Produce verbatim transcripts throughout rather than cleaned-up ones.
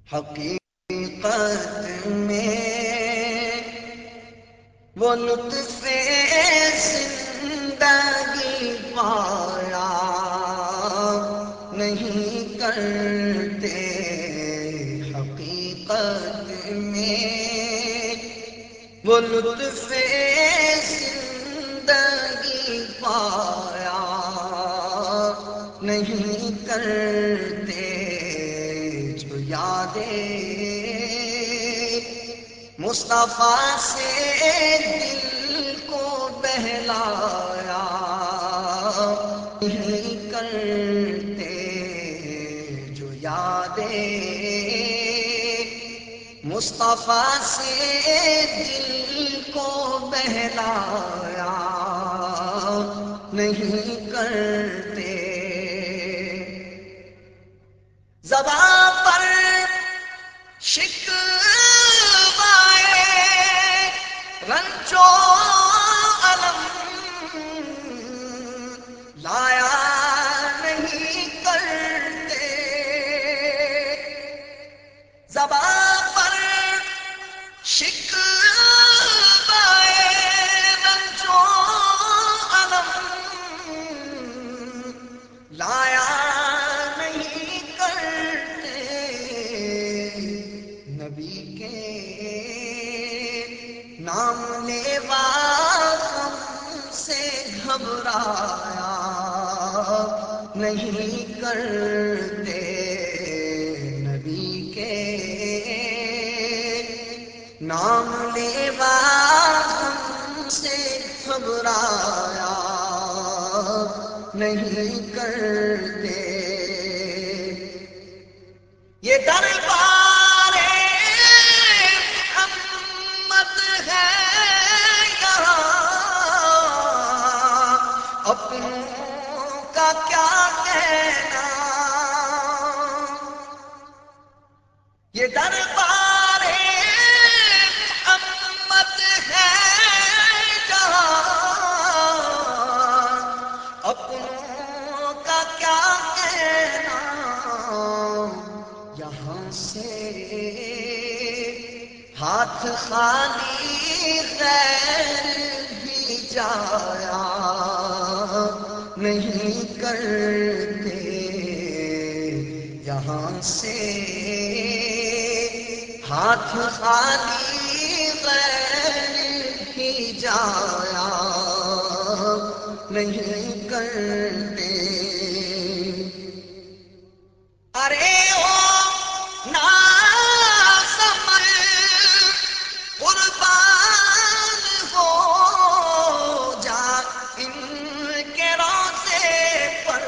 حقیقت میں وہ لطف زندگی پایا نہیں کرتے، حقیقت میں وہ لطف زندگی پایا نہیں کرتے، جو یادیں مصطفیٰ سے دل کو بہلایا نہیں کرتے، جو یادیں مصطفیٰ سے دل کو بہلایا نہیں کرتے، زباں پر شکوائے رنج و الم لایا نہیں کرتے، زباں پر شکوائے رنج و الم لایا نہیں کرتے، نبی کے نام لیوا ہم سے گھبرایا نہیں کرتے، نبی کے نام لیوا ہم سے گھبرایا نہیں کرتے، یہ دربار محمد ہے یہاں، اپنوں کا کیا کہنا، یہ دربار محمد ہے جہاں، اپنوں کا کیا کہنا، یہاں سے ہاتھ خالی غیر بھی جایا نہیں کرتے، یہاں سے ہاتھ خالی غیر بھی جایا نہیں کرتے، ارے او نازمل قربان ہو جا ان کے روضے پر،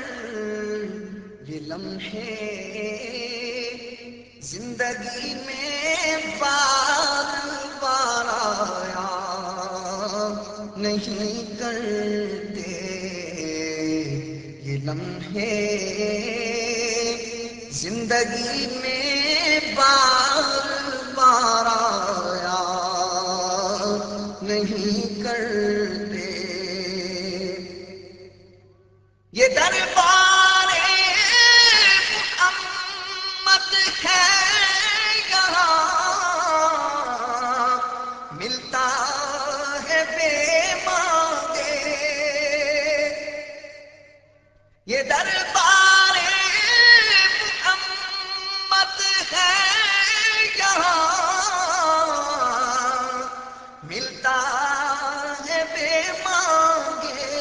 یہ لمحے زندگی میں بار بار آیا نہیں کرتے، یہ لمحے زندگی میں بار بار آیا نہیں کرتے، یہ دربار محمد ہے یہاں، ملتا ہے بے مانگے، یہ دربار محمد ہے یہاں، ملتا ہے بے مانگے،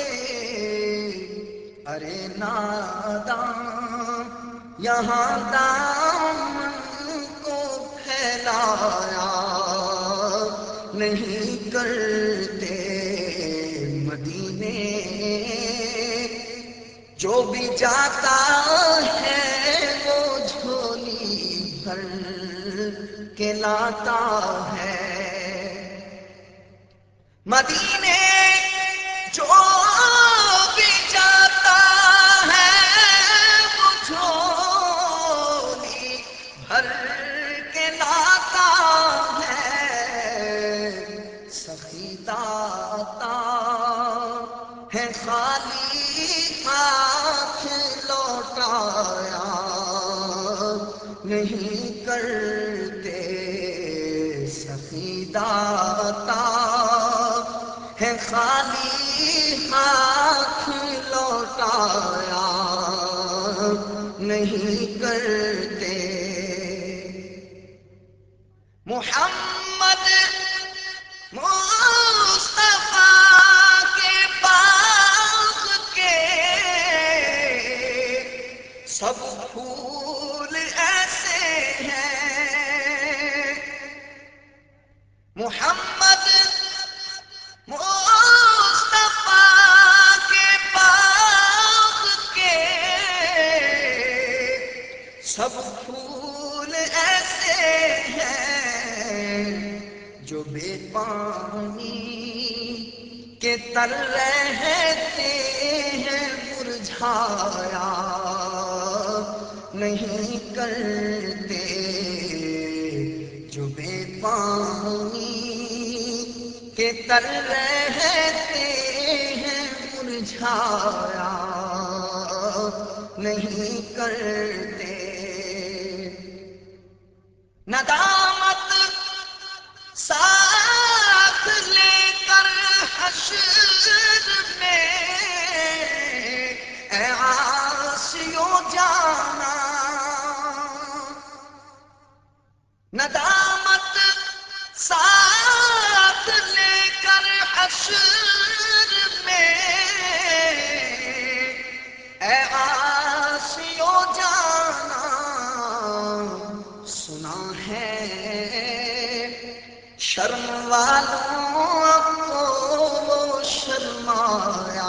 ارے ناداں یہاں دامن کو پھیلایا نہیں کرتے، مدینے جو بھی جاتا ہے وہ جھولی بھر کے لاتا ہے، مدینے جو بھی جاتا ہے وہ جھولی بھر کے لاتا ہے، سخی داتا ہے خالی ہاتھ لوٹایا نہیں نہیں کرتے سخی داتا ہے خالی ہاتھ لوٹایا نہیں کرتے محمد مصطفیٰ کے باغ کے سب پھول ایسے ہیں محمد مصطفیٰ کے باغ کے سب پھول ایسے ہیں جو بے پانی کے تر رہتے ہیں مرجھایا نہیں کرتے جو بے پانی کے تر رہتے ہیں مرجھایا نہیں کرتے ندامت ساتھ لے کر حشر میں اے عاصیوں جانا ندامت ساتھ لے کر حشر میں اے عاصیوں جانا سنا ہے شرم والوں کو شرمایا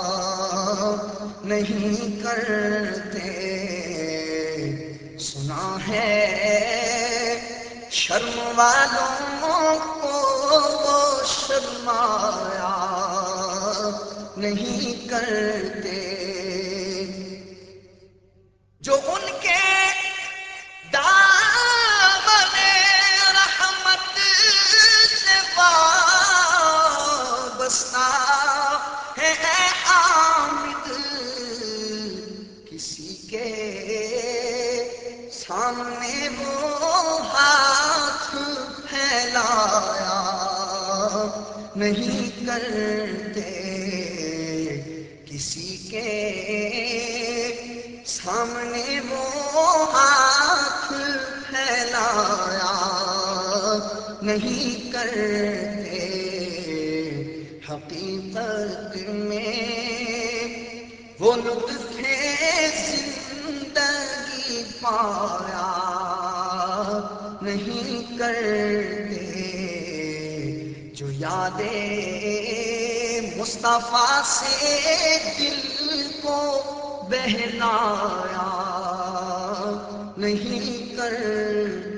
نہیں کرتے سنا ہے شرم والوں کو شرمایا نہیں کرتے جو ان کے دامن رحمت سے وابستہ ہے اے حامد کسی کے سامنے وہ ہاتھ پھیلایا نہیں کرتے کسی کے سامنے وہ ہاتھ پھیلایا نہیں کرتے حقیقت میں وہ لطف زندگی پایا نہیں کرتے جو یادیں مصطفیٰ سے دل کو بہلایا نہیں کرتے